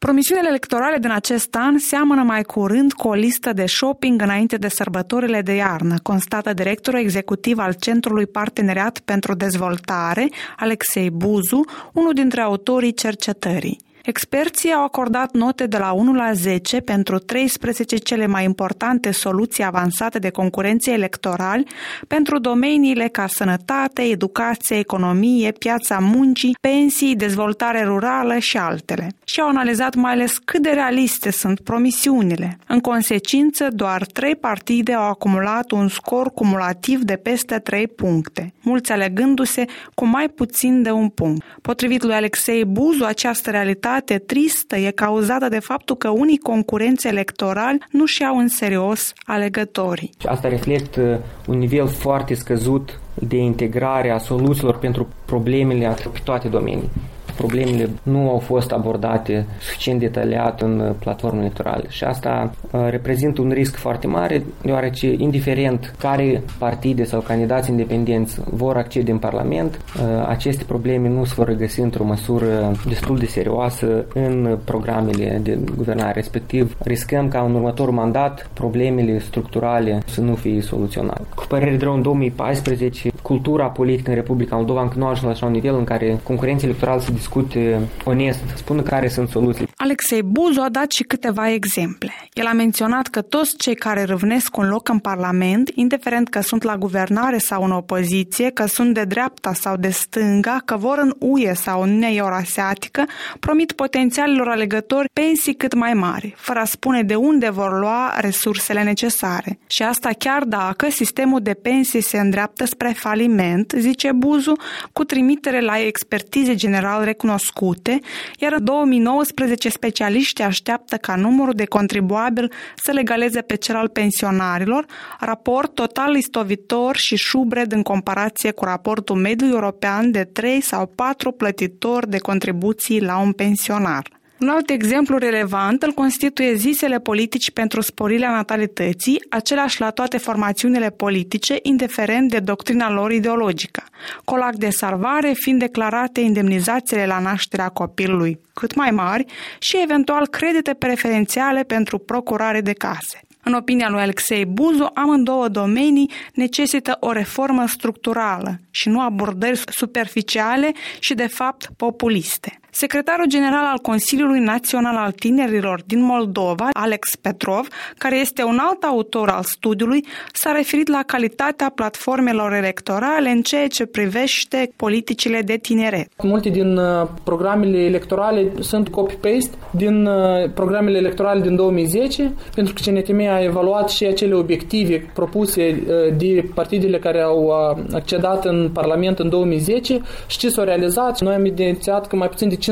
Promisiunile electorale din acest an seamănă mai curând cu o listă de shopping înainte de sărbătorile de iarnă, constată directorul executiv al Centrului Parteneriat pentru Dezvoltare, Alexei Buzu, unul dintre autorii cercetării. Experții au acordat note de la 1 la 10 pentru 13 cele mai importante soluții avansate de concurenție electorali pentru domeniile ca sănătate, educație, economie, piața muncii, pensii, dezvoltare rurală și altele. Și au analizat mai ales cât de realiste sunt promisiunile. În consecință, doar 3 partide au acumulat un scor cumulativ de peste 3 puncte, mulți alegându-se cu mai puțin de 1 punct. Potrivit lui Alexei Buzu, această realitate tristă e cauzată de faptul că unii concurenți electorali nu și-au în serios alegătorii. Asta reflectă un nivel foarte scăzut de integrare a soluțiilor pentru problemele pe toate domeniile. Problemele nu au fost abordate suficient detaliat în platforma electorală și asta reprezintă un risc foarte mare, deoarece indiferent care partide sau candidați independenți vor accede în Parlament, aceste probleme nu se vor regăsi într-o măsură destul de serioasă în programele de guvernare, respectiv riscăm ca în următorul mandat problemele structurale să nu fie soluționate. Cu părere de rău, în 2014, cultura politică în Republica Moldova încă nu a ajuns la așa un nivel în care concurența electorală se discute onest, spună care sunt soluții. Alexei Buzu a dat și câteva exemple. El a menționat că toți cei care râvnesc un loc în Parlament, indiferent că sunt la guvernare sau în opoziție, că sunt de dreapta sau de stânga, că vor în UE sau în Uniunea Eurasiatică, promit potențialilor alegători pensii cât mai mari, fără a spune de unde vor lua resursele necesare. Și asta chiar dacă sistemul de pensii se îndreaptă spre faliment, zice Buzu, cu trimitere la expertize general recunoscute, iar în 2019 specialiștii așteaptă ca numărul de contribuabili să legaleze pe cel al pensionarilor, raport total istovitor și șubred în comparație cu raportul mediu european de 3 sau 4 plătitori de contribuții la un pensionar. Un alt exemplu relevant îl constituie zisele politici pentru sporirea natalității, aceleași la toate formațiunile politice, indiferent de doctrina lor ideologică. Colac de salvare fiind declarate indemnizațiile la nașterea copilului cât mai mari și eventual credite preferențiale pentru procurare de case. În opinia lui Alexei Buzu, amândouă domenii necesită o reformă structurală și nu abordări superficiale și, de fapt, populiste. Secretarul general al Consiliului Național al Tinerilor din Moldova, Alex Petrov, care este un alt autor al studiului, s-a referit la calitatea platformelor electorale în ceea ce privește politicile de tineret. Multe din programele electorale sunt copy-paste din programele electorale din 2010, pentru că CNTM a evaluat și acele obiective propuse de partidele care au accedat în Parlament în 2010 și ce s-au realizat. Noi am identificat că mai puțin de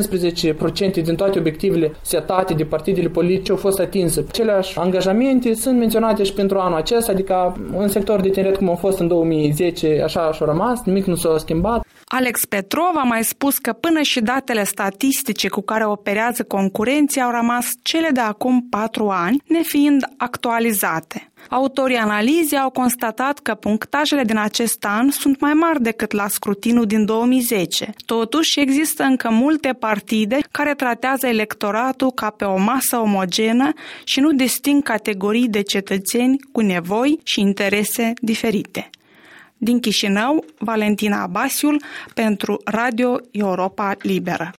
15% din toate obiectivele setate de partidele politice au fost atinse. Aceleași angajamente sunt menționate și pentru anul acesta, adică în sector de tineret cum au fost în 2010, așa și-au rămas, nimic nu s-a schimbat. Alex Petrov a mai spus că până și datele statistice cu care operează concurenții au rămas cele de acum 4 ani, nefiind actualizate. Autorii analizei au constatat că punctajele din acest an sunt mai mari decât la scrutinul din 2010. Totuși, există încă multe partide care tratează electoratul ca pe o masă omogenă și nu disting categorii de cetățeni cu nevoi și interese diferite. Din Chișinău, Valentina Abasiul pentru Radio Europa Liberă.